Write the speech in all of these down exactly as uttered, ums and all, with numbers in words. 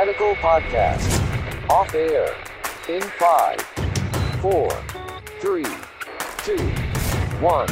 Radical Podcast. Off air. In five, four, three, two, one.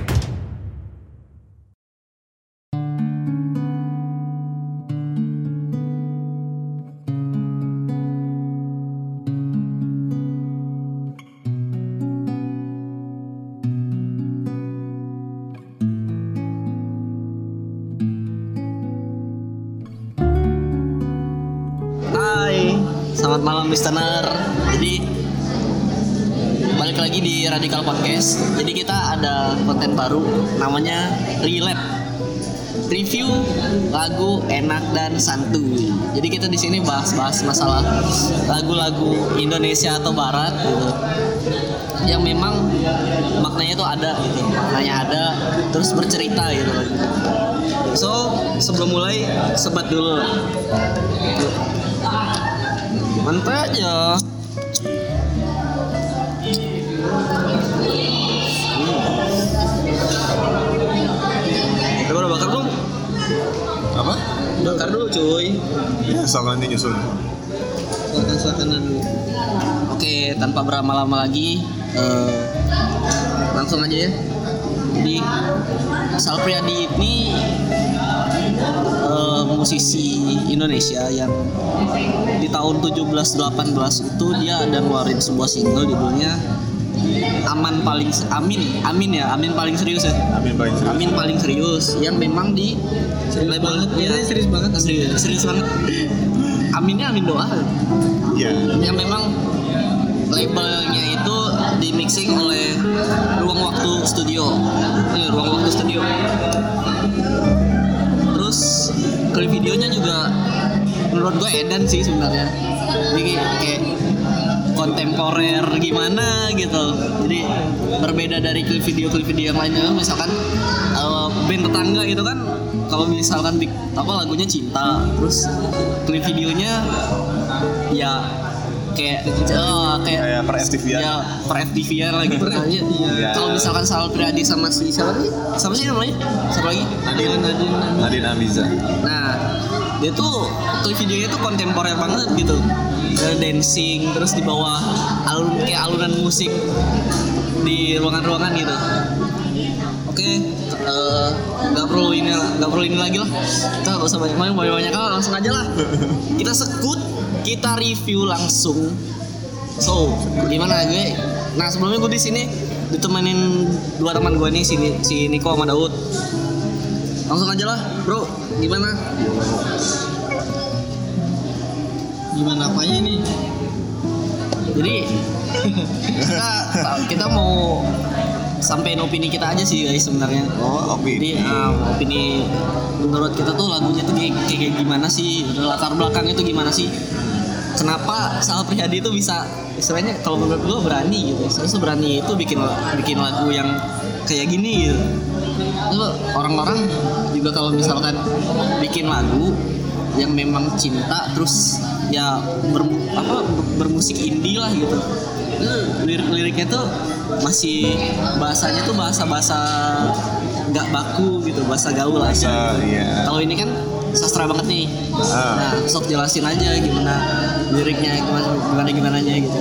Selamat malam listener. Jadi balik lagi di Radical Podcast. Jadi kita ada konten baru namanya Relap. Review lagu enak dan santuy. Jadi kita di sini bahas-bahas masalah lagu-lagu Indonesia atau Barat gitu. Yang memang maknanya tuh ada gitu. Maknanya ada terus bercerita gitu. So, sebelum mulai sebat dulu. Gitu. Mantap aja. Coba udah bakar belum? Apa? Bakar dulu cuy. Ya, sok nanti nyusul. Silakan-silakan dulu. Oke, tanpa berlama-lama lagi, uh, langsung aja ya. Jadi Sal Priadi ini uh, musisi Indonesia yang di tahun tujuh belas delapan belas itu dia ada ngeluarin sebuah single judulnya Aman paling Amin Amin ya Amin paling serius ya Amin paling serius Amin paling serius yang memang di serius banget ya serius banget serius, serius banget Aminnya Amin doa ya yang memang labelnya itu di mixing oleh Ruang Waktu Studio ini Ruang Waktu Studio. Terus klip videonya juga menurut gue edan sih sebenarnya. Jadi kayak kontemporer gimana gitu. Jadi berbeda dari klip video-klip video yang lainnya. Misalkan uh, band tetangga itu kan kalau misalkan apa lagunya cinta, terus klip videonya ya kayak oh, kayak kayak per F T V-an. Ya, per F T V-an lagi pertanyaan. Iya. Kalau misalkan Sal Priadi sama si siapa lagi? Siapa sih namanya? Siapa lagi? Nadine Nadine Nadine Amiza. Nah, dia tuh klip videonya tuh kontemporer banget gitu. Ada dancing terus di bawah alun kayak alunan musik di ruangan-ruangan gitu. Oke, uh, nggak perlu ini nggak perlu ini lagi lah. Kita nggak usah banyak-banyak banyak-banyak lah, langsung aja lah. Kita sekut, kita review langsung. So, gimana gue? Nah sebelumnya gue di sini ditemenin dua teman gue nih, si, si Niko sama Daud. Langsung aja lah, bro. Gimana? Gimana apanya nih? Jadi kita kita mau sampein opini kita aja sih guys sebenarnya. Oh, opini. Jadi um, opini menurut kita tuh lagunya tuh kayak, kayak gimana sih? Latar belakangnya tuh gimana sih? Kenapa Sal Priadi itu bisa istilahnya kalau menurut gue berani gitu. Saya berani itu bikin bikin lagu yang kayak gini gitu. Itu orang-orang juga kalau misalkan bikin lagu yang memang cinta terus ya ber, apa bermusik indie lah gitu. Lirik-liriknya tuh masih bahasanya tuh bahasa-bahasa nggak baku gitu, bahasa gaul aja. Gitu. Iya. Kalau ini kan sastra banget nih. Ah. Nah, sok jelasin aja gimana liriknya, gimana gimana gimana aja gitu.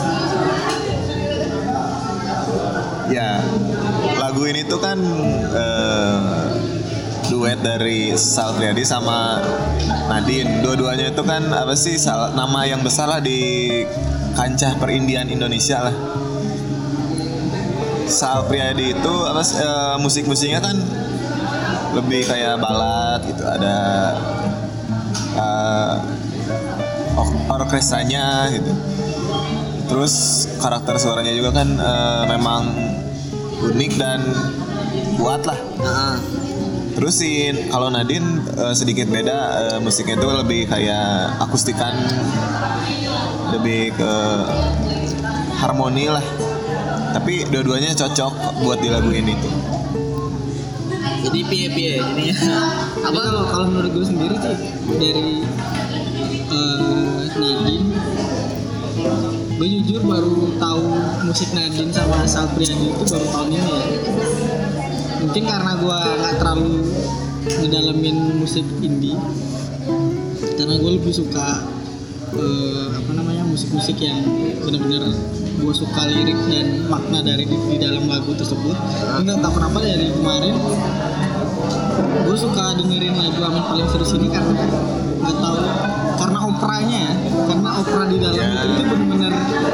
Ya, lagu ini tuh kan uh, duet dari Sal Priadi sama Nadine. Dua-duanya itu kan apa sih sal- nama yang besar lah di kancah perindian Indonesia lah. Sal Priadi itu apa uh, musik-musiknya kan lebih kayak balad gitu, ada uh, or- orkestranya gitu. Terus karakter suaranya juga kan uh, memang unik dan kuat lah. Nah, Terus sih kalau Nadine uh, sedikit beda, uh, musiknya itu lebih kayak akustikan, lebih ke harmoni lah. Tapi dua-duanya cocok buat di lagu ini tuh. jadi piye-piye jadinya. Apa kalau kalau menurut gue sendiri sih dari uh, Nadine, gue jujur baru tahu musik Nadine sama Sal Priadi itu baru tahun ini ya. Mungkin karena gue nggak terlalu ngedalamin musik indie. karena gue lebih suka uh, apa namanya musik-musik yang benar-benar gue suka lirik dan makna dari di, di dalam lagu tersebut. Enggak tahu kenapa dari kemarin gue suka dengerin lagu Amin Paling Serius ini karena nggak tahu karena operanya ya, karena opera di dalam yeah. itu, itu benar-benar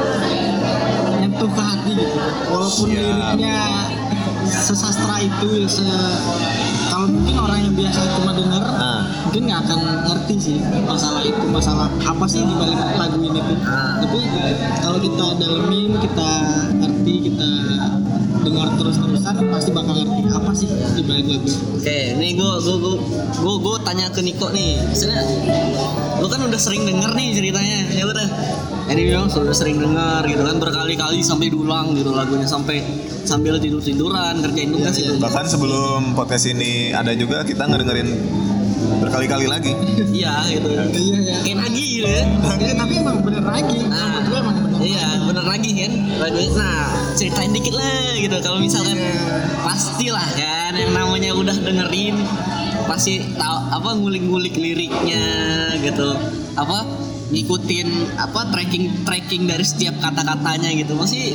nyentuh ke hati gitu. Walaupun yeah. liriknya sesastra itu ya, se kalau mungkin orang yang biasa cuma denger nah. mungkin nggak akan ngerti sih masalah itu, masalah apa sih di balik lagu ini tuh. Nah. Tapi kalau kita dalemin, kita ngerti, kita dengar terus-terusan pasti bakal ngerti apa sih di balik lagu. Oke, nih gue gue gue gue gue tanya ke Niko nih, misalnya lu kan udah sering denger nih ceritanya, ya udah. Jadi bilang sudah sering dengar gitu kan berkali-kali sampai diulang gitu lagunya sampai sambil tidur tiduran kerjain tugas ya, itu. ya. Bahkan sebelum podcast ini ada juga kita ngedengerin berkali-kali lagi. Iya gitu. Iya ya. Kayak lagi gitu ya. Ya, tapi emang bener lagi. Nah, Menurut gue emang bener. iya bener lagi kan lagunya. Nah ceritain dikit lah gitu kalau misalkan pastilah kan yang namanya udah dengerin pasti tahu apa ngulik-ngulik liriknya gitu apa ngikutin apa tracking tracking dari setiap kata-katanya gitu masih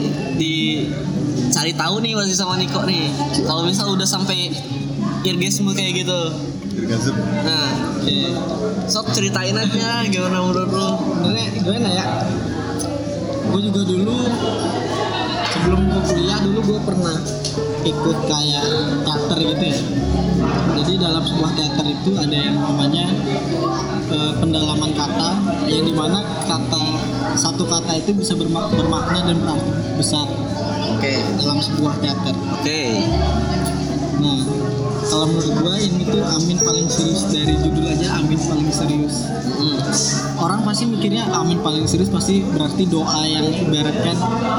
dicari tahu nih masih sama Niko nih kalau misal udah sampai orgasme kayak gitu. Nah, Oke. sok ceritain aja gimana menurut lu? Sebenarnya gimana ya? Gue juga dulu sebelum gue kuliah dulu gue pernah ikut kayak teater gitu ya. Jadi dalam sebuah teater itu ada yang namanya uh, pendalaman kata, yang dimana kata satu kata itu bisa bermak- bermakna dan berarti besar. Oke. Dalam sebuah teater. Oke. Nah, kalau menurut gue ini tuh Amin Paling Serius, dari judul aja Amin Paling Serius. Mm. Orang pasti mikirnya Amin Paling Serius pasti berarti doa yang ibaratkan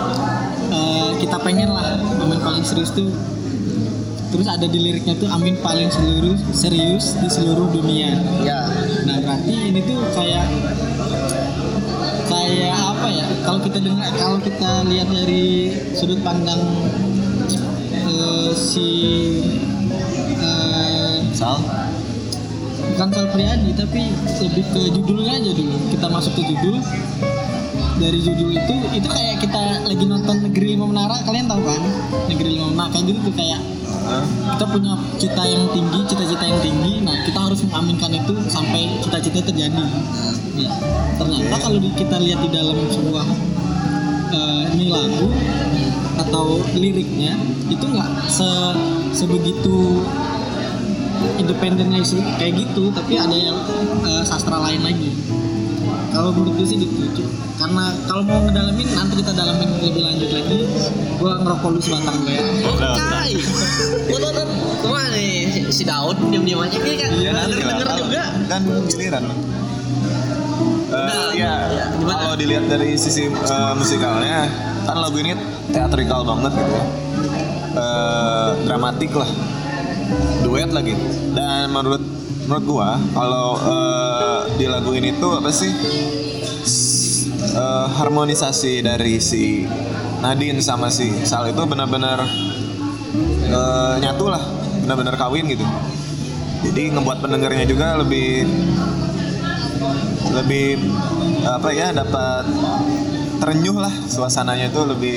uh, kita pengen lah Amin Paling Serius tuh. Terus ada di liriknya tuh Amin Paling Serius serius di seluruh dunia. Ya. Nah berarti ini tuh kayak kayak apa ya? Kalau kita dengar, kalau kita lihat dari sudut pandang uh, si uh, Sal? bukan Sal Priadi tapi lebih ke judulnya aja dulu. Kita masuk ke judul. Dari judul itu itu kayak kita lagi nonton Negeri Lima Menara, kalian tahu kan? Negeri Lima Menara kayak gitu tuh kayak Huh? kita punya cita yang tinggi, cita-cita yang tinggi. Nah, kita harus mengaminkan itu sampai cita-cita terjadi. Ya. Ternyata Okay. kalau di, kita lihat di dalam sebuah uh, ini lagu atau liriknya itu nggak se sebegitu independennya kayak gitu, tapi ada yang uh, sastra lain lagi. Kalau menurut gue sih gitu. Karena kalau mau ngedalamin nanti kita dalamin lebih lanjut lagi. Gua ngerokok dulu sebatang gue ya. Oke. Foto tuh kemana nih si, si Daud diam-diam aja nih kan? Iya, Denger denger kalau- juga. Kan giliran. Uh, Nah, ya, ya, gimana? kalau dilihat dari sisi uh, musikalnya, kan lagu ini teatrikal banget gitu ya. Uh, dramatik lah, duet lagi. Dan menurut menurut gua, kalau uh, di lagu ini tuh apa sih s- uh, harmonisasi dari si Nadine sama si Sal itu benar-benar uh, nyatu lah, benar-benar kawin gitu. Jadi ngebuat pendengarnya juga lebih lebih apa ya, dapat terenyuh lah, suasananya itu lebih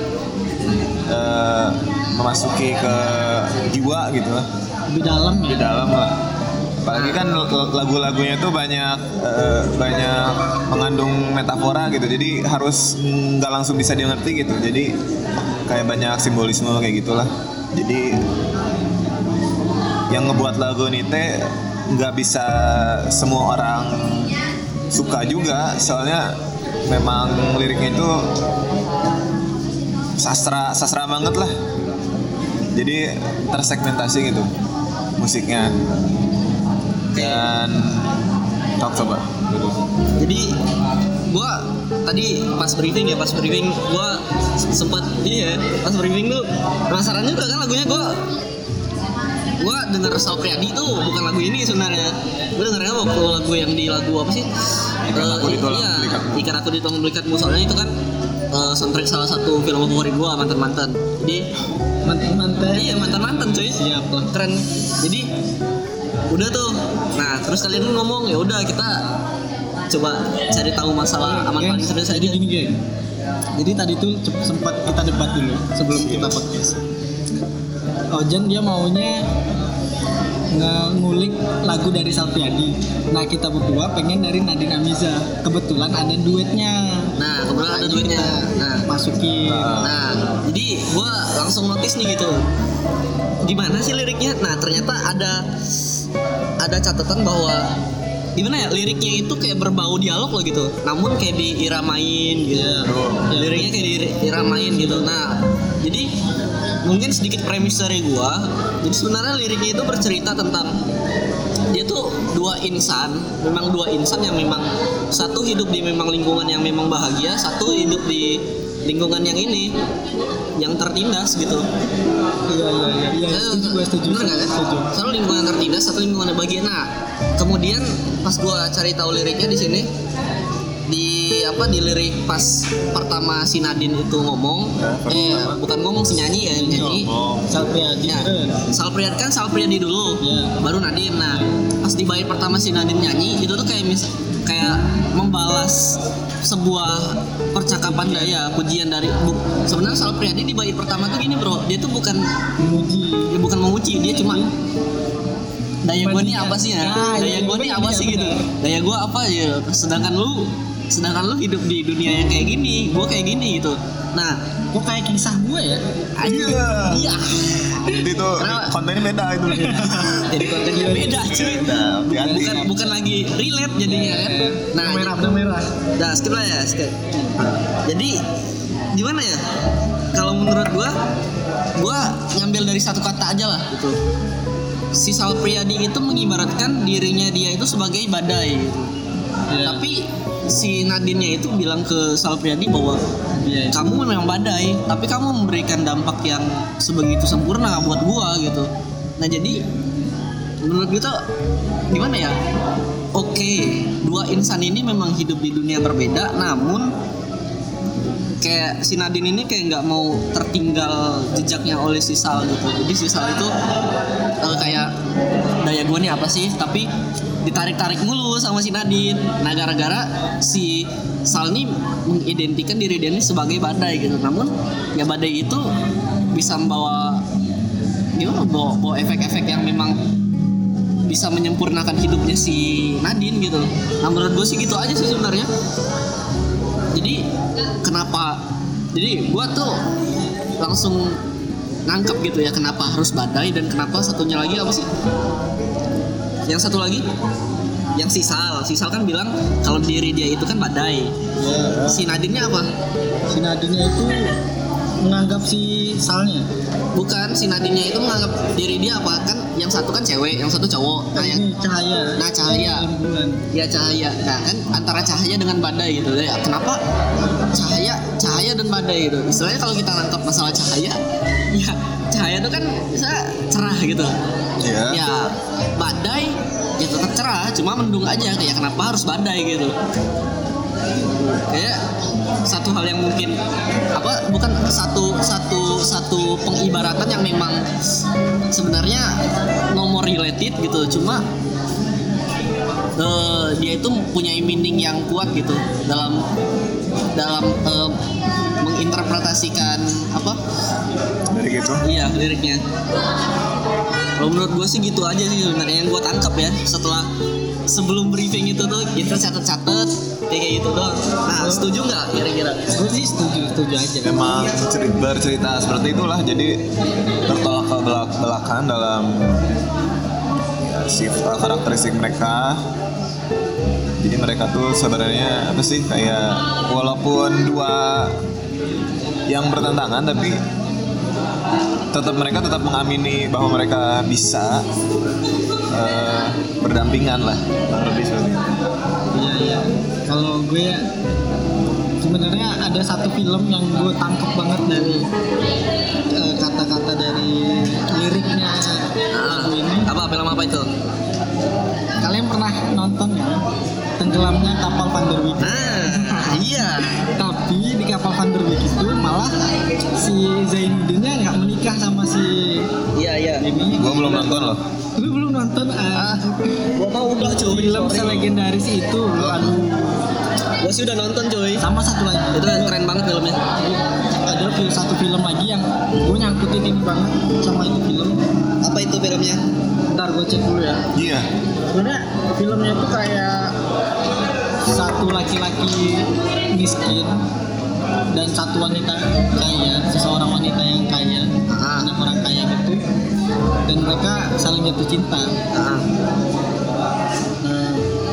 uh, memasuki ke jiwa gitu lah, Lebih dalam ya. di dalam lah. Apalagi kan l- lagu-lagunya itu banyak uh, banyak mengandung metafora gitu, jadi harus nggak langsung bisa dimengerti gitu, jadi kayak banyak simbolisme kayak gitulah. Jadi yang ngebuat lagu ini teh nggak bisa semua orang suka juga, soalnya memang liriknya itu sastra sastra banget lah, jadi tersegmentasi gitu musiknya. Dan talk coba. Jadi gua tadi pas briefing ya, pas briefing gua sempat iya, pas briefing tuh penasaran juga kan lagunya. Gua gua denger Sal Priadi tuh bukan lagu ini sebenarnya. Gua dengernya waktu lagu yang di lagu apa sih? Ikan Eh, Aku di Tulang iya, Belikatmu. Ikan Aku di Tulang Belikatmu, soalnya itu kan eh, soundtrack salah satu film favorit gua, Mantan-Mantan. Jadi Mantan-mantan. iya mantan-mantan cuy. Siap lah. Keren. Jadi udah tuh. Nah terus kalian ngomong ya udah kita coba cari tahu masalah aman paling serius aja. Jadi gini geng. Jadi tadi tuh cep- sempat kita debat dulu sebelum kita podcast. Ojan dia maunya ngulik lagu dari Salpriadi. Nah kita berdua pengen dari Nadine Amiza. Kebetulan ada duetnya. Nah kebetulan ada duitnya. Nah Masukin. Nah, jadi gue langsung notice nih gitu. Gimana sih liriknya? Nah, ternyata ada ada catatan bahwa gimana ya liriknya itu kayak berbau dialog loh gitu. Namun kayak diiramain gitu. Yeah. Liriknya kayak diiramain gitu. Nah, jadi mungkin sedikit premis dari gue. Jadi sebenarnya liriknya itu bercerita tentang dia tuh dua insan, memang dua insan yang memang satu hidup di memang lingkungan yang memang bahagia, satu hidup di lingkungan yang ini yang tertindas gitu. Iya iya iya. Iya setuju gue setuju. Bener nggak kan? Setuju. Satu lingkungan tertindas, satu lingkungan yang bahagia. Nah, kemudian pas gue cari tahu liriknya di sini di apa di lirik pas pertama si Nadine itu ngomong, eh bukan ngomong si nyanyi ya nyanyi. Salpriadi. Ya, Salpriadi kan Salpriadi dulu, Ya. baru Nadine. Nah, pas di bait pertama si Nadine nyanyi itu tuh kayak mis kayak membalas sebuah percakapan daya pujian dari bu, sebenarnya Salpriadi di bait pertama tuh gini bro, dia tuh bukan Memuji. dia bukan memuji, dia cuma daya gue nih apa sih ya? Ah, Daya iya, gue nih bener, apa sih bener. gitu? Daya gue apa ya? Sedangkan lu sedangkan lu hidup di dunia yang kayak gini, gue kayak gini gitu. Nah, Kok kayak kisah gue ya? Iya. iya. Jadi tuh Kenapa? kontennya beda itu. Jadi kontennya beda cuy. Beda, ganti. Bukan bukan lagi relate jadinya kan. Nah, Benang merah, benang merah. Nah, skip lah ya, skip. Jadi gimana ya? Kalau menurut gua, gua ngambil dari satu kata aja lah gitu. Si Salpriadi itu mengibaratkan dirinya dia itu sebagai badai gitu. Iya. Tapi si Nadine-nya itu bilang ke Salpriadi bahwa Iya. kamu memang badai, tapi kamu memberikan dampak yang sebegitu sempurna buat gua gitu. Nah, jadi menurut gue tuh gimana ya? Oke, dua insan ini memang hidup di dunia berbeda, namun kayak si Nadine ini kayak nggak mau tertinggal jejaknya oleh si Sal gitu. Jadi si Sal itu uh, kayak daya gue nih apa sih? Tapi ditarik-tarik mulu sama si Nadine. Nah gara-gara si Sal nih mengidentikan diri dia ini sebagai badai gitu. Namun ya badai itu bisa membawa gimana? Bawa, bawa efek-efek yang memang bisa menyempurnakan hidupnya si Nadine gitu. Nah menurut gue sih gitu aja sih sebenarnya. Jadi kenapa? Jadi gue tuh langsung nangkep gitu ya kenapa harus badai dan kenapa satunya lagi apa sih? Yang satu lagi, yang si Sal, si Sal kan bilang kalau diri dia itu kan badai. Ya. Si Nadine-nya apa? Si Nadine itu menganggap si Salnya. Bukan, si Nadine-nya itu menganggap diri dia apa? Kan yang satu kan cewek, yang satu cowok. Nah, yang Ini cahaya. Nah cahaya, Rembulan. ya cahaya. Nah kan antara cahaya dengan badai gitu. Ya kenapa cahaya, cahaya dan badai gitu? Istilahnya kalau kita nangkap masalah cahaya, ya cahaya itu kan bisa cerah gitu. Iya. Ya badai ya tetap cerah, cuma mendung aja. Kayak kenapa harus badai gitu? Kayak satu hal yang mungkin apa? Bukan satu satu satu pengibaratan yang memang sebenarnya nomor related gitu, cuma uh, dia itu punya meaning yang kuat gitu dalam dalam uh, menginterpretasikan apa? Dari gitu. Iya liriknya. Kalau menurut gue sih gitu aja sih sebenarnya yang gue tangkap ya setelah sebelum briefing itu tuh kita catat-catat kayak gitu doang. Nah setuju nggak kira-kira? Gue sih setuju, setuju aja. Memang ceri- bercerita seperti itulah, jadi bertolak ke belak- belakang dalam ya, sifat karakteristik mereka. Jadi mereka tuh sebenarnya apa sih kayak walaupun dua yang bertentangan tapi tetap mereka tetap mengamini bahwa mereka bisa uh, berdampingan lah, kurang lebih seperti itu. Iya iya. Kalau gue sebenarnya ada satu film yang gue tangkap banget dari eh, kata-kata dari liriknya lagu ini. Apa film apa itu? Kalian pernah nonton ya Tenggelamnya Kapal Van der Wijk? Nah iya. Tapi di kapal Van der Wijk itu malah si Zainuddinnya nggak menikah sama si Iya iya. ini. Gue belum nonton loh. Lu belum nonton? Ah, Uh, film selegendaris itu. Aduh. Gua sih udah nonton cuy. Sama satu lagi. Itu yang keren banget filmnya. Ada film, satu film lagi yang gue nyangkutin ini banget sama itu film. Apa itu filmnya? Ntar gue cek dulu ya. Iya. Sebenarnya filmnya tuh kayak satu laki-laki miskin dan satu wanita kaya, seseorang wanita yang kaya, Ah. anak orang kaya gitu, dan mereka saling jatuh cinta. Ah. Nah,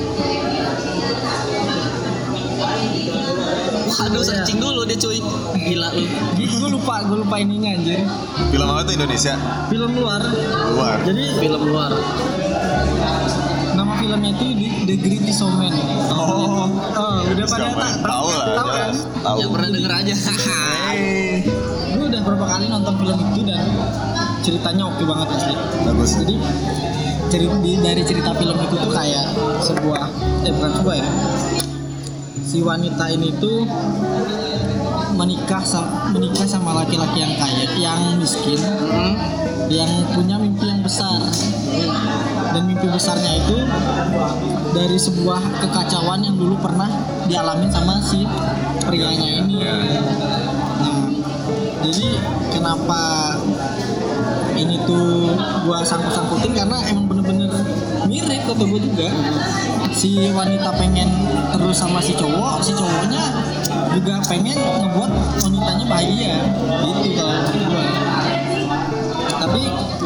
Waduh, searching dulu deh cuy. Gila lu. gue lupa, gue lupa ininya anjir. Film apa tuh Indonesia? Film luar. Luar. Jadi Film luar. nama filmnya itu The, The Greedy Showman. Oh. Oh, udah pada Siapa? tak Tahu lah. tahu kan? jelas. Tahu. Yang pernah denger aja. Eh, Gue udah beberapa kali nonton film itu dan ceritanya oke banget asli. Bagus. Jadi cerita dari cerita film itu tuh kayak sebuah, eh bukan sebuah ya. Si wanita ini tuh menikah sama, menikah sama laki-laki yang kaya, yang miskin, Hmm. yang punya mimpi yang besar. Dan mimpi besarnya itu dari sebuah kekacauan yang dulu pernah dialamin sama si prianya ini. Nah, jadi kenapa ini tuh gua sangkut-sangkutin karena emang bener-bener mirip kata gua juga. Si wanita pengen terus sama si cowok, si cowoknya juga pengen ngebuat wanitanya bahagia gitu kalau menurut gua. Tapi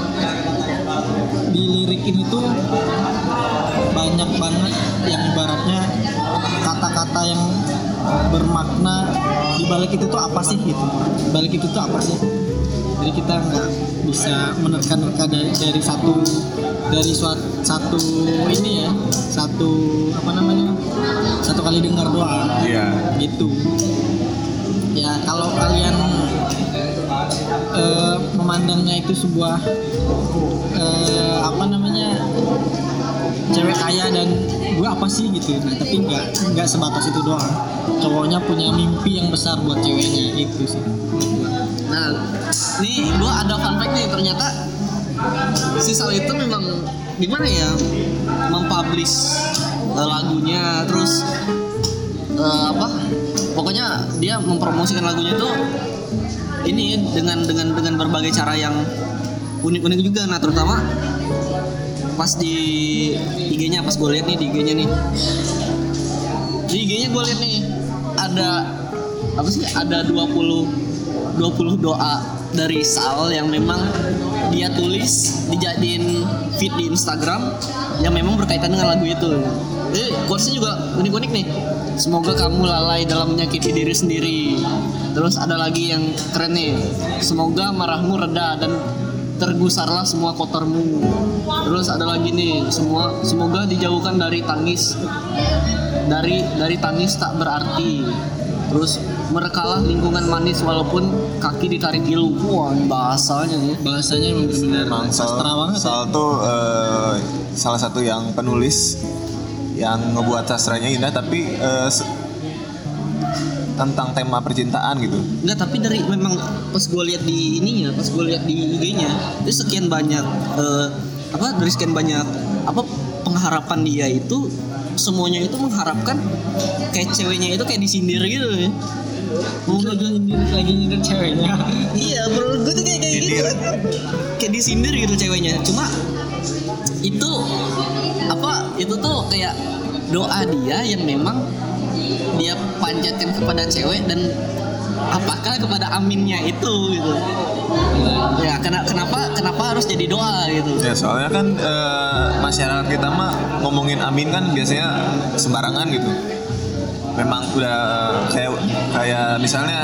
di lirik ini tuh banyak banget yang ibaratnya kata-kata yang bermakna di balik itu tuh apa sih gitu. Balik itu tuh apa sih? Jadi kita nggak bisa menerka-nerka dari, dari satu dari suatu satu ini ya, satu apa namanya, satu kali dengar doang. Iya. Gitu. Ya kalau kalian eh, memandangnya itu sebuah eh, apa namanya, cewek kaya dan gue apa sih gitu, nah tapi nggak nggak sebatas itu doang. Cowoknya punya mimpi yang besar buat ceweknya, itu sih. Nah, nih gua ada fun fact nih, ternyata si Sal itu memang gimana ya, mempublish uh, lagunya, terus uh, apa? Pokoknya dia mempromosikan lagunya tuh ini dengan dengan dengan berbagai cara yang unik-unik juga. Nah, terutama pas di I G-nya, pas gue lihat nih di I G-nya nih. Di I G-nya gue lihat nih ada apa sih? Ada dua puluh doa dari Sal yang memang dia tulis dijadiin feed di Instagram yang memang berkaitan dengan lagu itu. Jadi quotes-nya juga unik-unik nih. Semoga kamu lalai dalam menyakiti diri sendiri. Terus ada lagi yang keren nih. Semoga marahmu reda dan tergusarlah semua kotormu. Terus ada lagi nih, semua semoga dijauhkan dari tangis dari dari tangis tak berarti. Terus merekalah lingkungan manis walaupun kaki ditarik ilu. Wah, ini bahasanya nih. Bahasanya emang benar-benar Emang Sal, sastra banget. Sal tuh eh, salah satu yang penulis yang ngebuat sastranya indah, tapi eh, se- tentang tema percintaan gitu. Enggak, tapi dari memang pas gue lihat di ininya, pas gue lihat di I G-nya, itu sekian banyak eh, apa dari sekian banyak apa pengharapan dia itu semuanya itu mengharapkan kayak ceweknya itu kayak disindir gitu ya. Mau lagi nyindir, lagi nyindir ceweknya. Iya, menurut gue tuh kayak kayak gitu. Kayak disindir gitu ceweknya. Cuma itu apa? Itu tuh kayak doa dia yang memang dia panjatkan kepada cewek, dan apakah kepada aminnya itu gitu. Ya, kena, kenapa kenapa harus jadi doa gitu. Ya soalnya kan eh, masyarakat kita mah ngomongin amin kan biasanya sembarangan gitu. Memang udah kayak kayak misalnya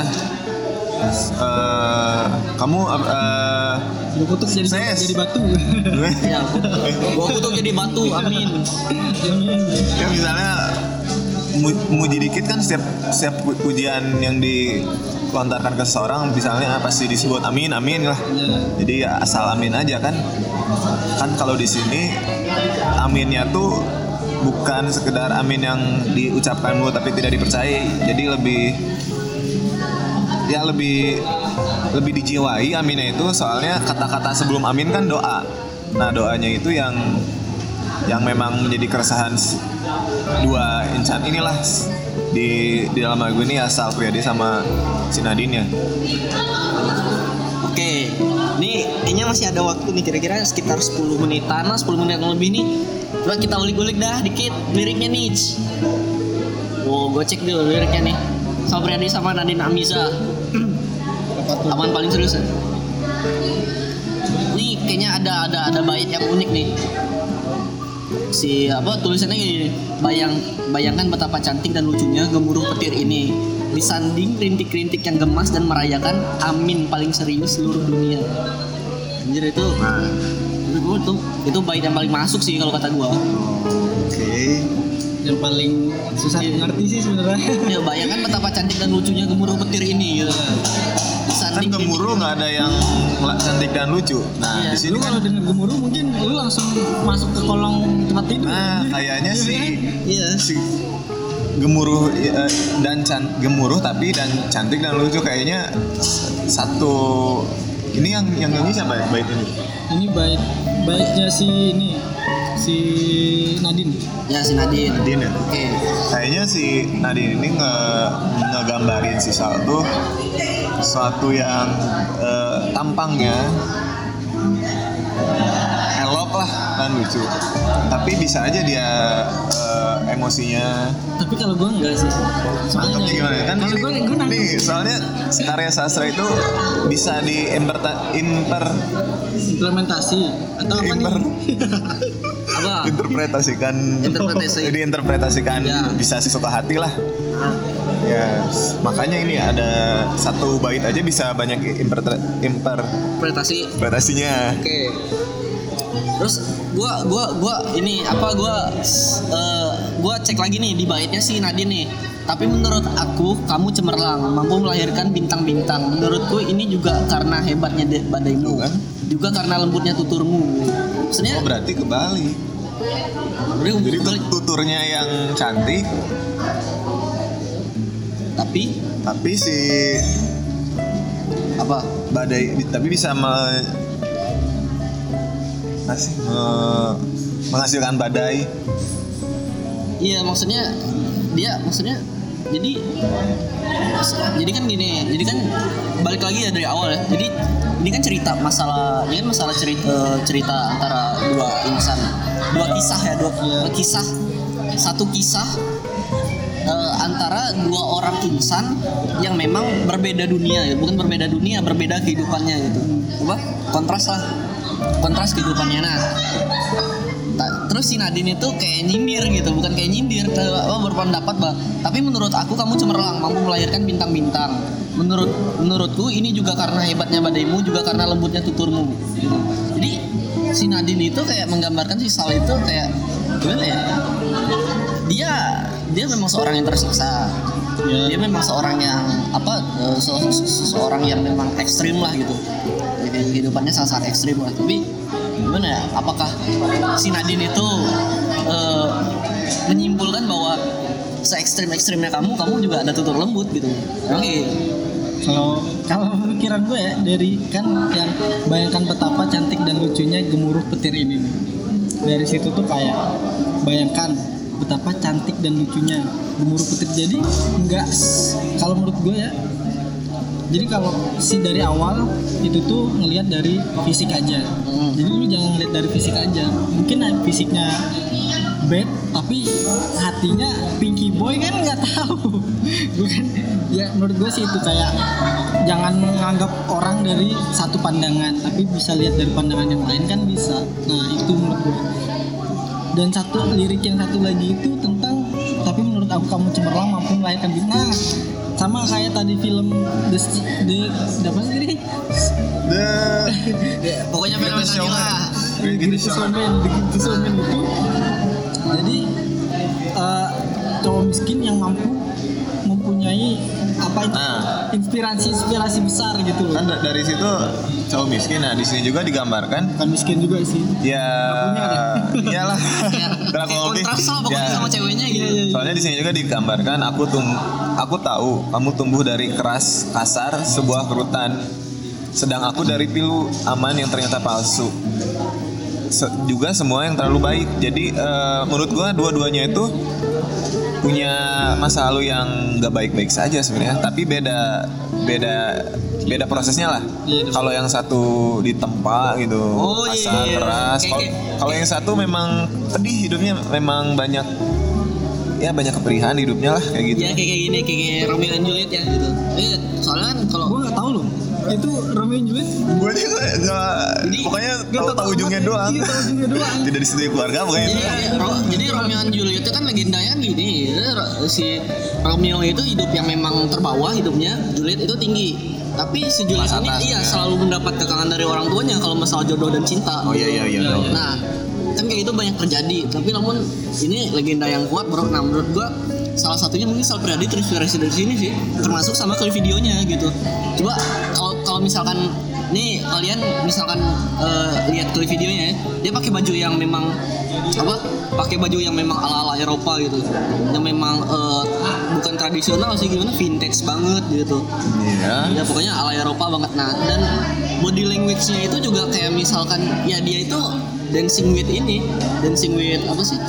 eh, kamu eh, Gue kutuk jadi Ses. jadi batu. Ya, gua kutuk jadi batu, amin. ya misalnya mu- muji dikit kan setiap setiap pu- pujian yang dilontarkan ke seseorang misalnya pasti disebut amin amin lah. Ya. Jadi ya asal amin aja kan. Kan kalau di sini aminnya tuh bukan sekedar amin yang diucapkanmu tapi tidak dipercayai. Jadi lebih ya lebih lebih dijiwai aminnya itu, soalnya kata-kata sebelum amin kan doa. Nah doanya itu yang yang memang menjadi keresahan s- dua insan inilah s- di di dalam lagu ini ya Sal Priadi sama si Nadine ya. Oke, ini kayaknya masih ada waktu nih kira-kira sekitar sepuluh menitan lah, sepuluh menit lebih nih. Coba kita ulik-ulik dah dikit liriknya nih. Oh, gue cek dulu liriknya nih. Sal Priadi sama Nadine Amiza. Aman paling serius ya? Ini kayaknya ada ada ada bait yang unik nih. Si apa tulisannya gini, bayang bayangkan betapa cantik dan lucunya gemuruh petir ini, disanding rintik-rintik yang gemas dan merayakan amin paling serius seluruh dunia. Anjir itu, Nah, itu itu, itu bait yang paling masuk sih kalau kata gua. oke. Yang paling susah dimengerti sih sebenarnya. Ya bayangkan betapa cantik dan lucunya gemuruh petir ini gitu. Kan Disanding gemuruh nggak ada yang la- cantik dan lucu. Nah, Iya, di sini Lu kan kalau denger gemuruh mungkin lu langsung masuk ke kolong tempat tidur. nah kayaknya sih Iya. si gemuruh eh, dan can gemuruh tapi dan cantik dan lucu kayaknya satu ini yang yang nyanyi siapa ya bait ini? Ini bait baitnya si ini si Nadine. Ya si Nadine. Nadine ya? Oke. Kayaknya si Nadine ini nge ngegambarin si Sal tuh suatu yang eh, tampangnya elok lah dan lucu, tapi bisa aja dia eh, emosinya. Tapi kalau gua enggak sih. Soalnya Tapi gimana? Kan kalau ini, gua gua nangkep. nih soalnya karya sastra itu bisa di imper imper Implementasi atau apa imper nih? Apa? interpretasikan Interpretasi. jadi interpretasikan Ya. bisa sesuka hati lah. Ya, makanya ini ada satu bait aja bisa banyak imper- Interpretasi. interpretasinya. Oke. Terus gua gua gua ini apa gua eh, gua cek lagi nih di baitnya si Nadine nih. Tapi menurut aku kamu cemerlang, mampu melahirkan bintang-bintang. Menurutku ini juga karena hebatnya de- badaimu, Kan? juga karena lembutnya tuturmu. Maksudnya Oh, berarti kebalik. berarti Jadi balik- tut- tuturnya yang cantik, tapi tapi si apa? badai tapi bisa me, masih me- menghasilkan badai. Iya maksudnya dia maksudnya jadi jadi kan gini jadi kan balik lagi ya dari awal ya, jadi ini kan cerita masalah ini kan masalah cerita cerita antara dua insan, dua kisah ya dua, dua kisah satu kisah eh, antara dua orang insan yang memang berbeda dunia ya, bukan berbeda dunia, berbeda kehidupannya gitu, apa kontras lah, kontras kehidupannya. Nah Ta- terus si Nadine itu kayak nyindir gitu, bukan kayak nyindir, oh, berpendapat bah, tapi menurut aku kamu cemerlang, mampu melahirkan bintang-bintang. Menurut menurutku ini juga karena hebatnya badaimu, juga karena lembutnya tuturmu. Gitu. Jadi si Nadine itu kayak menggambarkan si Sal itu kayak gimana ya? Dia dia memang seorang yang tersiksa. Ya. Dia memang seorang yang apa? eh, se- se- seorang yang memang ekstrim lah gitu. Jadi kehidupannya sangat ekstrim lah. Tapi gimana ya? Apakah si Nadine itu eh, menyimpulkan bahwa se-ekstrim-ekstrimnya kamu, kamu juga ada tutur lembut gitu? Oke. Kalau kalau pemikiran gue ya dari kan yang bayangkan betapa cantik dan lucunya gemuruh petir ini nih. Dari situ tuh kayak bayangkan betapa cantik dan lucunya gemuruh petir. Jadi enggak s- kalau menurut gue ya. Jadi kalau si dari awal itu tuh ngelihat dari fisik aja. Hmm. Jadi lu jangan ngelihat dari fisik aja. Mungkin fisiknya bad tapi hatinya Pinky Boy kan nggak tahu. Bukan ya menurut gue sih itu kayak jangan menganggap orang dari satu pandangan tapi bisa lihat dari pandangan yang lain kan bisa. Nah itu menurut gue. Dan satu lirik yang satu lagi itu tentang tapi menurut aku kamu cemerlang mampu melahirkan bintang. Nah, sama kayak tadi film The The The apa sih ini? The Ya, pokoknya film Greatest tadi Showman. lah. Greatest Greatest Showman. Showman, The Greatest Showman itu jadi eh, cowok miskin yang mampu mempunyai apa itu Nah. inspirasi-inspirasi besar gitu Kan loh. da- dari situ cowok miskin. Nah, di sini juga digambarkan Bukan miskin juga sih. ya iyalah. Ya, Kurang kayak lebih. kontras lah pokoknya Ya. sama ceweknya gitu. Iya, iya. Soalnya di sini juga digambarkan aku tum aku tahu kamu tumbuh dari keras kasar sebuah kerutan, sedang aku dari pilu aman yang ternyata palsu. se- juga semua yang terlalu baik. Jadi uh, menurut gue dua-duanya itu punya masa lalu yang nggak baik-baik saja sebenarnya, tapi beda beda beda prosesnya lah. Iya, Kalau yang satu ditempa gitu, Oh, iya, kasar iya. keras. Kayak- Kalau kayak- kalau yang satu memang pedih hidupnya, memang banyak ya banyak keperihan hidupnya lah kayak gitu. Ya kayak kayak gini, kayak, kayak Romeo and Juliet ya gitu. Eh, soalnya kan kalau Gue nggak tahu loh. Itu Romeo and Juliet. Gue juga nggak, Jadi, pokoknya Nggak tahu tahu ujungnya tamat, doang. iya, tahu ujungnya doang. Tidak disetujui keluarga pokoknya. Iya, iya. Ro- jadi Romeo and Juliet itu kan legendanya kan gini, ya, Ro- si Romeo itu hidup yang memang terbawah hidupnya, Juliet itu tinggi. Tapi si Juliet Kelas ini atas, iya ya. selalu mendapat kekangan dari orang tuanya kalau masalah jodoh dan cinta. Oh iya iya iya. Iya, tahu. iya. Nah, kan kayak itu banyak terjadi. Tapi namun ini legenda yang kuat bro. Nah menurut gua salah satunya mungkin Sal Priadi terinspirasi dari sini sih, termasuk sama klip videonya gitu. Coba kalau kalau misalkan nih kalian misalkan eh, lihat klip videonya ya, dia pakai baju yang memang apa? Pakai baju yang memang ala-ala Eropa gitu, yang memang eh, bukan tradisional sih, gimana vintage banget gitu. Iya. Ya pokoknya ala Eropa banget. Nah dan body language-nya itu juga kayak misalkan ya dia itu dancing with ini, dancing with apa sih?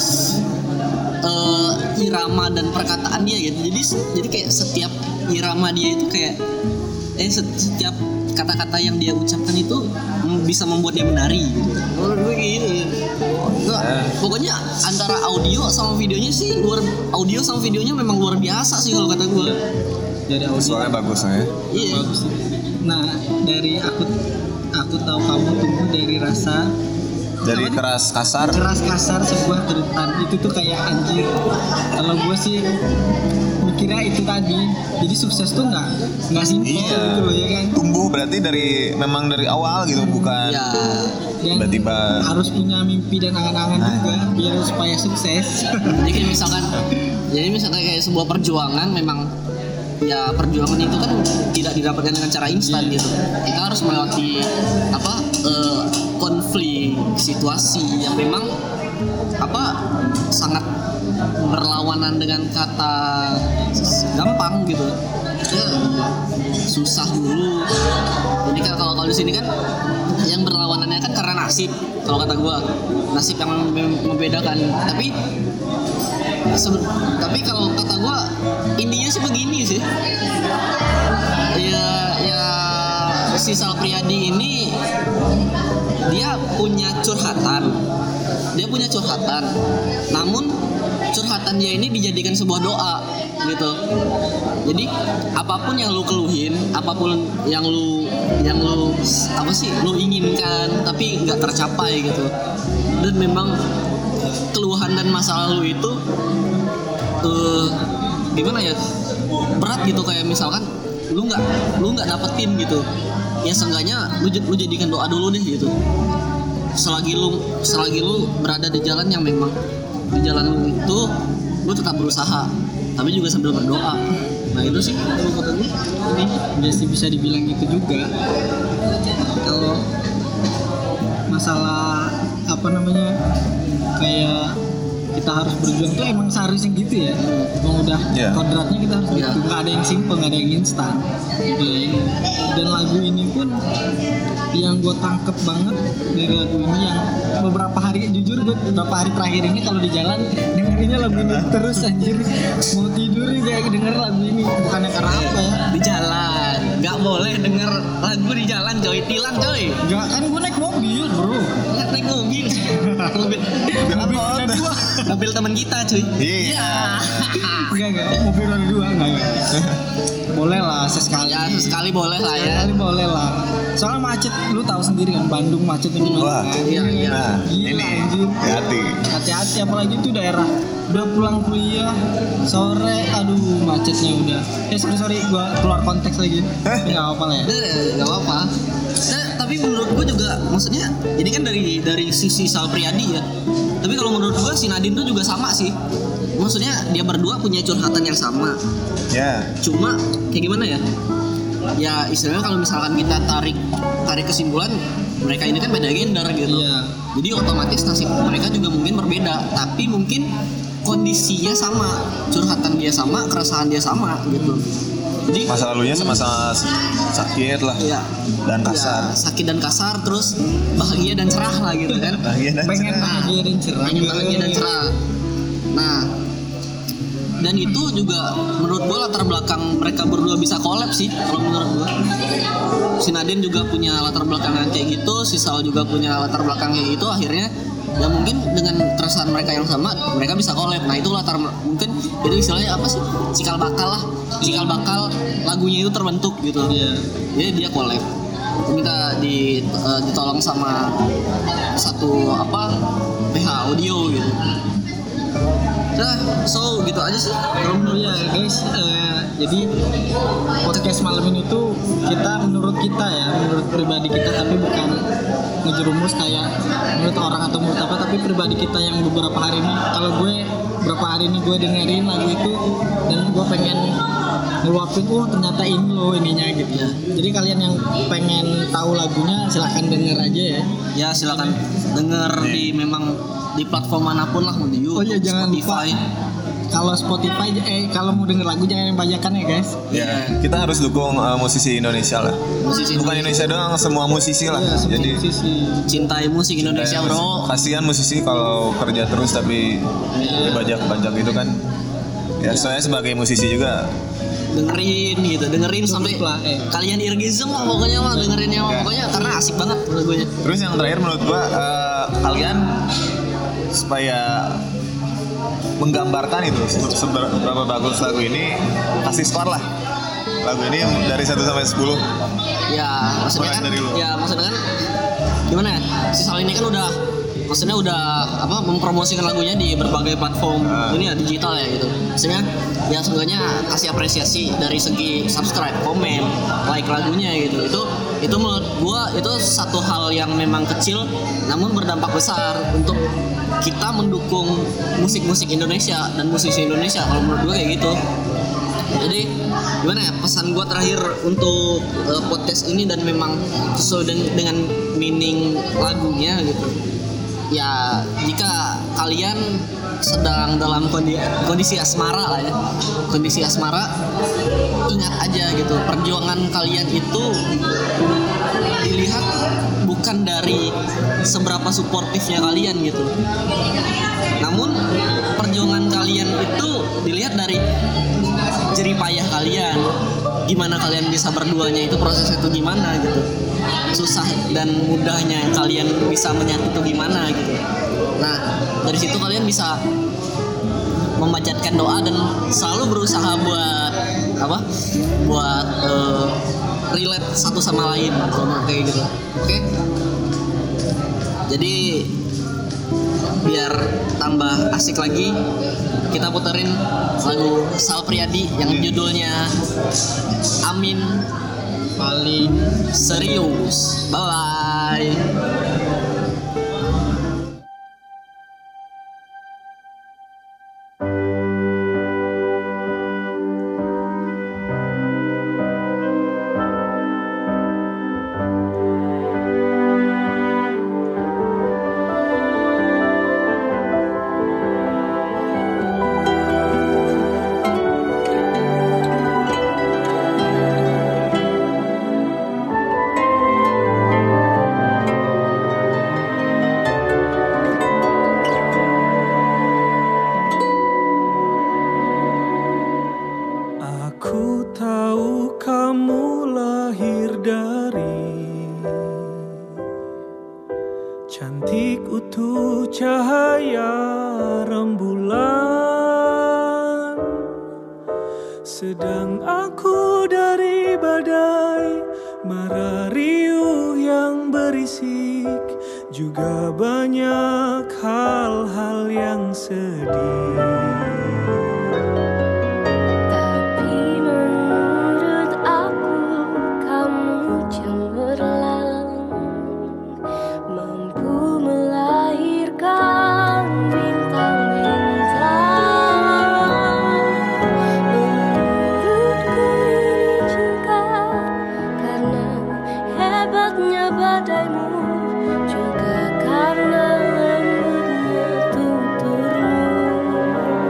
Eh, irama dan perkataan dia gitu. Jadi jadi kayak setiap irama dia itu kayak eh set- setiap kata-kata yang dia ucapkan itu mm, bisa membuat dia menari gitu. Menurut gue kayak gitu. Gua- Pokoknya antara audio sama videonya sih luar audio sama videonya memang luar biasa sih kalau kata gue. Dari audio. Visualnya bagus lah ya. Iya. Bagus. Nah, dari aku aku tahu kamu tumbuh dari rasa Dari Apa nih? keras kasar. keras kasar sebuah kerutan. Itu tuh kayak anjir. Kalau gue sih mikirnya itu tadi. Jadi sukses tuh nggak nggak simpel Iya. gitu loh ya kan. Tumbuh berarti dari memang dari awal gitu, bukan Ya. Dan tiba-tiba. harus punya mimpi dan angan-angan juga biar supaya sukses. Jadi kayak misalkan jadi misalkan kayak sebuah perjuangan memang ya perjuangan itu kan tidak didapatkan dengan cara instan gitu. Kita harus melewati apa eh, konflik situasi yang memang apa sangat berlawanan dengan kata gampang gitu. Ya, susah dulu. Jadi kan kalau kalau di sini kan yang berlawanannya kan karena nasib. Kalau kata gua nasib yang mem- membedakan. Tapi Sebe- tapi kalau kata gua intinya sih begini sih ya ya si Sal Priadi ini dia punya curhatan dia punya curhatan namun curhatan dia ini dijadikan sebuah doa gitu. Jadi apapun yang lu keluhin, apapun yang lu yang lu apa sih lu inginkan tapi nggak tercapai gitu, dan memang keluhan dan masalah lu itu uh, gimana ya berat gitu, kayak misalkan lu nggak lu nggak dapetin gitu ya, seenggaknya lu, lu jadikan doa dulu deh gitu. Selagi lu selagi lu berada di jalan yang memang di jalan lu itu lu tetap berusaha tapi juga sambil berdoa. Nah itu sih kalau kata gue. Ini bisa bisa dibilang gitu juga. Kalau masalah apa namanya kayak kita harus berjuang tuh emang seharusnya gitu ya. Emang udah Iya. kodratnya kita harus Iya. gitu. Gak ada yang simple, gak ada yang instan. Gitu ya. Dan lagu ini pun yang gue tangkep banget dari lagu ini, yang beberapa hari, jujur gue beberapa hari terakhir ini kalau di jalan dengerinnya lagu ini terus anjir. Mau tidur juga denger lagu ini, bukannya karena apa ya. Di jalan nggak boleh denger lagu di jalan coy, tilang coy. Enggak, kan gue naik mobil bro. Nggak naik mobil mobil Mobil roda dua. mobil teman kita cuy. Iya. Enggak, enggak, mobil roda dua, enggak, enggak. Boleh lah sesekali. Ya sesekali boleh lah ya. Sekali boleh lah. Soalnya macet, lu tahu sendiri kan Bandung macetnya gimana. Wah. kan? Iya, iya. Nah, Gila, ini anjir. hati-hati. Hati-hati, apalagi itu daerah udah pulang kuliah sore, aduh macetnya udah. Eh sorry sorry, gua keluar konteks lagi. Tapi nggak apa-apa lah ya. Eh, nggak apa-apa. Nah, tapi menurut gua juga maksudnya ini kan dari dari sisi Sal Priadi ya. Tapi kalau menurut gua si Nadine tuh juga sama sih. Maksudnya dia berdua punya curhatan yang sama. Ya. Cuma kayak gimana ya? Ya istilahnya kalau misalkan kita tarik tarik kesimpulan, mereka ini kan beda gender gitu. Iya. Jadi otomatis nasib mereka juga mungkin berbeda, tapi mungkin kondisinya sama, curhatan dia sama, keresahan dia sama gitu. Jadi masa lalunya sama-sama sakit lah ya, dan kasar. ya, sakit dan kasar, terus bahagia dan cerah lah gitu kan. Bahagia dan Pengen cerah. bahagia dan cerah. Pengen bahagia dan cerah. Nah, dan itu juga menurut gue latar belakang mereka berdua bisa collab sih kalau menurut gue. Si Nadine juga punya latar belakang yang kayak gitu, si Sal juga punya latar belakang kayak gitu, akhirnya ya mungkin dengan keresahan mereka yang sama mereka bisa collab. Nah itu latar mungkin itu istilahnya apa sih, cikal bakal lah, cikal bakal lagunya itu terbentuk gitu. Iya. Jadi dia collab, minta di uh, ditolong sama satu apa P H audio gitu. Nah, so gitu aja sih. Oh ya guys, eh, jadi podcast malam ini tuh kita menurut kita ya, menurut pribadi kita, tapi bukan ngejerumus kayak menurut orang atau menurut apa, tapi pribadi kita yang beberapa hari ini. Kalau gue beberapa hari ini gue dengerin lagu itu dan gue pengen ngeluapin, oh ternyata ini loh ininya gitu ya. Jadi kalian yang pengen tahu lagunya silahkan denger aja ya. Ya silakan denger di memang di platform manapun lah, mau di YouTube, Oh iya, jangan Spotify. Kalau Spotify, eh kalau mau denger lagu jangan yang bajakan ya guys. Ya, kita harus dukung uh, musisi Indonesia lah. Musisi Bukan Indonesia doang, semua musisi lah. Iya, Jadi sisi cintai musik Indonesia bro. kasihan musisi kalau kerja terus tapi dibajak-bajak gitu kan. Ya, saya sebagai musisi juga Dengerin gitu, dengerin sampai lah, eh. kalian irgism lah pokoknya mah, dengerinnya mah Ya. pokoknya karena asik banget lagunya. Terus yang terakhir menurut gua uh, kalian supaya menggambarkan itu seberapa bagus lagu ini, kasih skor lah lagu ini dari satu sampai sepuluh. Ya maksudnya Mulai kan, dari lu. ya maksudnya kan gimana ya? Si Sal ini kan udah, maksudnya udah apa mempromosikan lagunya di berbagai platform Ah. ini ya digital ya gitu. Maksudnya ya seenggaknya kasih apresiasi dari segi subscribe, komen, like lagunya gitu. Itu itu menurut gua itu satu hal yang memang kecil namun berdampak besar untuk kita mendukung musik-musik Indonesia dan musisi Indonesia, kalau menurut gua kayak gitu. Jadi gimana ya, pesan gue terakhir untuk uh, podcast ini dan memang sesuai den- dengan meaning lagunya gitu. Ya jika kalian sedang dalam kondi- kondisi asmara lah ya, kondisi asmara, ingat aja gitu, perjuangan kalian itu dilihat bukan dari seberapa suportifnya kalian gitu. Namun perjuangan kalian itu dilihat dari jerih payah kalian, gimana kalian bisa berduanya, itu prosesnya itu gimana gitu, susah dan mudahnya kalian bisa menyatu itu gimana gitu. Nah dari situ kalian bisa memanjatkan doa dan selalu berusaha buat apa, buat uh, relate satu sama lain sama kayak gitu. Oke, jadi biar tambah asik lagi, kita puterin lagu Sal Priadi yang judulnya Amin paling Serius. Bye bye. Aku tahu kamu lahir dari cantik utuh cahaya rembulan, sedang aku dari badai mara riuh yang berisik, juga banyak hal-hal yang sedih. Tapi menurut aku kamu cemerlang, mampu melahirkan bintang-bintang. Menurutku ini juga karena hebatnya badaimu, juga karena lembutnya tuturmu.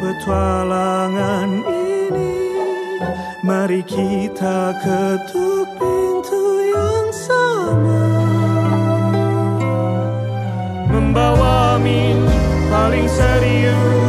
petualangan ini. Mari kita ketuk pintu yang sama, membawa mimpi paling serius.